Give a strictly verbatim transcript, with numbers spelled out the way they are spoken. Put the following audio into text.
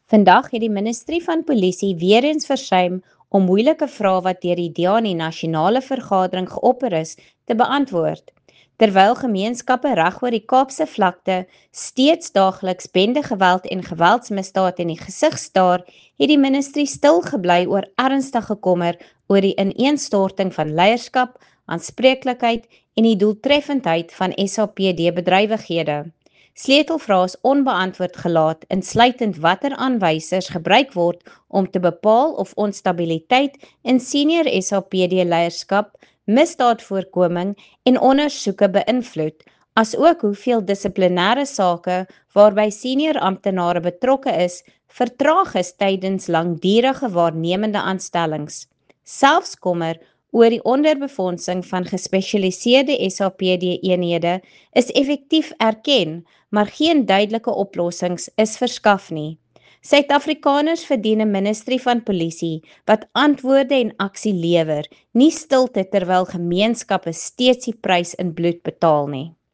Vandag het die Ministerie van Polisie weer eens versuim om moeilike vrae wat deur die D A in die nasionale vergadering geopper is, te beantwoord. Terwyl gemeenskappe reg oor die Kaapse vlakte steeds daagliks bendegeweld en geweldsmisdaad in die gesig staar, het die ministerie stil gebly oor ernstige kommer oor die ineenstorting van leierskap, aanspreeklikheid en die doeltreffendheid van S A P D-bedrywighede. Sleutelvrae is onbeantwoord gelaat, insluitend watter aanwysers gebruik word om te bepaal of onstabiliteit in senior S A P D-leierskap, misdaadvoorkoming en ondersoeke beïnvloed, asook hoeveel dissiplinêre sake waarby senior amptenare betrokke is, vertraag is tydens langdurige waarnemende aanstellings. Selfs kommer oor die onderbefondsing van gespesialiseerde S A P D-eenhede is effektief erken, maar geen duidelike oplossings is verskaf nie. Suid-Afrikaners verdien 'n ministerie van polisie wat antwoorde en aksie lewer, nie stilte terwyl gemeenskappe steeds die prys in bloed betaal nie.